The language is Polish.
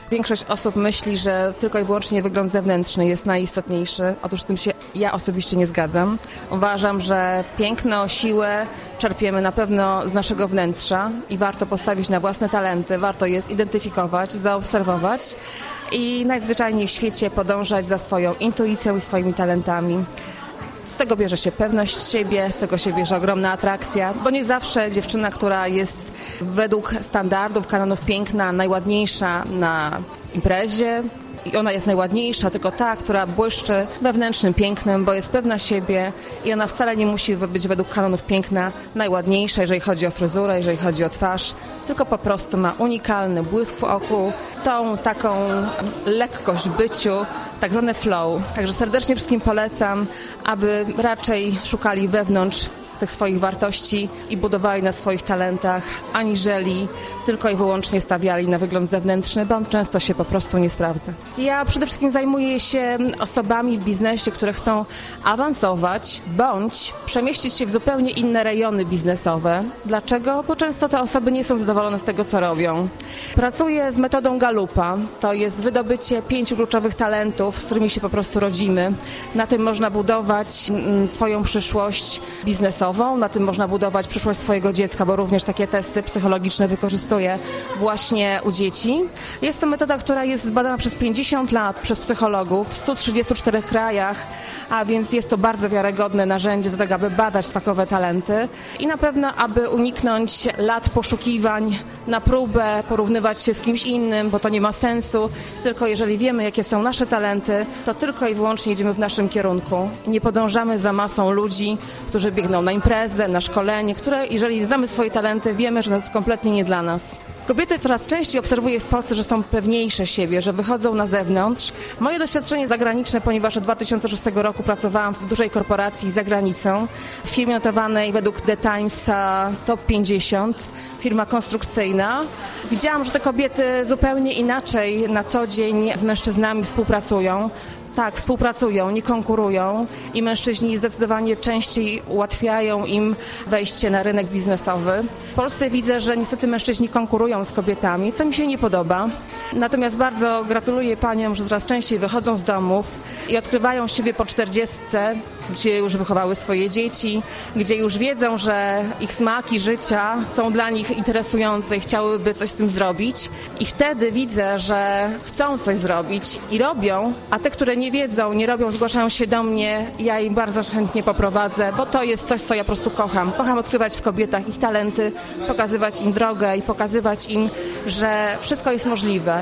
Większość osób myśli, że tylko i wyłącznie wygląd zewnętrzny jest najistotniejszy. Otóż z tym się ja osobiście nie zgadzam. Uważam, że piękno, siłę czerpiemy na pewno z naszego wnętrza i warto postawić na własne talenty, warto je zidentyfikować, zaobserwować i najzwyczajniej w świecie podążać za swoją intuicją i swoimi talentami. Z tego bierze się pewność siebie, z tego się bierze ogromna atrakcja, bo nie zawsze dziewczyna, która jest według standardów, kanonów piękna najładniejsza na imprezie, i ona jest najładniejsza, tylko ta, która błyszczy wewnętrznym pięknem, bo jest pewna siebie i ona wcale nie musi być według kanonów piękna najładniejsza, jeżeli chodzi o fryzurę, jeżeli chodzi o twarz, tylko po prostu ma unikalny błysk w oku, tą taką lekkość w byciu, tak zwane flow. Także serdecznie wszystkim polecam, aby raczej szukali wewnątrz tych swoich wartości i budowali na swoich talentach, aniżeli tylko i wyłącznie stawiali na wygląd zewnętrzny, bo on często się po prostu nie sprawdza. Ja przede wszystkim zajmuję się osobami w biznesie, które chcą awansować bądź przemieścić się w zupełnie inne rejony biznesowe. Dlaczego? Bo często te osoby nie są zadowolone z tego, co robią. Pracuję z metodą Gallupa. To jest wydobycie 5 kluczowych talentów, z którymi się po prostu rodzimy. Na tym można budować swoją przyszłość biznesową. Na tym można budować przyszłość swojego dziecka, bo również takie testy psychologiczne wykorzystuję właśnie u dzieci. Jest to metoda, która jest zbadana przez 50 lat przez psychologów w 134 krajach, a więc jest to bardzo wiarygodne narzędzie do tego, aby badać takowe talenty i na pewno, aby uniknąć lat poszukiwań na próbę, porównywać się z kimś innym, bo to nie ma sensu, tylko jeżeli wiemy, jakie są nasze talenty, to tylko i wyłącznie idziemy w naszym kierunku. Nie podążamy za masą ludzi, którzy biegną na imprezę, na szkolenie, które, jeżeli znamy swoje talenty, wiemy, że to jest kompletnie nie dla nas. Kobiety coraz częściej obserwuję w Polsce, że są pewniejsze siebie, że wychodzą na zewnątrz. Moje doświadczenie zagraniczne, ponieważ od 2006 roku pracowałam w dużej korporacji za granicą, w firmie notowanej według The Times Top 50, firma konstrukcyjna. Widziałam, że te kobiety zupełnie inaczej na co dzień z mężczyznami współpracują. Tak, współpracują, nie konkurują i mężczyźni zdecydowanie częściej ułatwiają im wejście na rynek biznesowy. W Polsce widzę, że niestety mężczyźni konkurują z kobietami, co mi się nie podoba. Natomiast bardzo gratuluję paniom, że coraz częściej wychodzą z domów i odkrywają siebie po 40, gdzie już wychowały swoje dzieci, gdzie już wiedzą, że ich smaki życia są dla nich interesujące i chciałyby coś z tym zrobić. I wtedy widzę, że chcą coś zrobić i robią, a te, które nie wiedzą, nie robią, zgłaszają się do mnie, ja im bardzo chętnie poprowadzę, bo to jest coś, co ja po prostu kocham. Kocham odkrywać w kobietach ich talenty, pokazywać im drogę i pokazywać im, że wszystko jest możliwe